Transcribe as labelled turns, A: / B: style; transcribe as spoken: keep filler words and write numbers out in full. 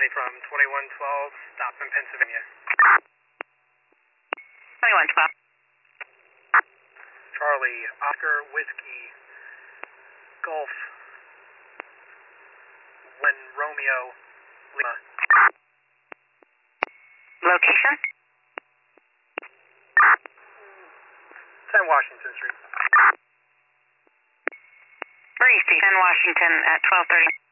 A: County from twenty-one twelve, stop in Pennsylvania.
B: twenty-one twelve.
A: Charlie, Oscar Whiskey, Golf, one Romeo, Lima.
B: Location?
A: ten Washington Street.
B: Where do you see ten Washington at twelve thirty?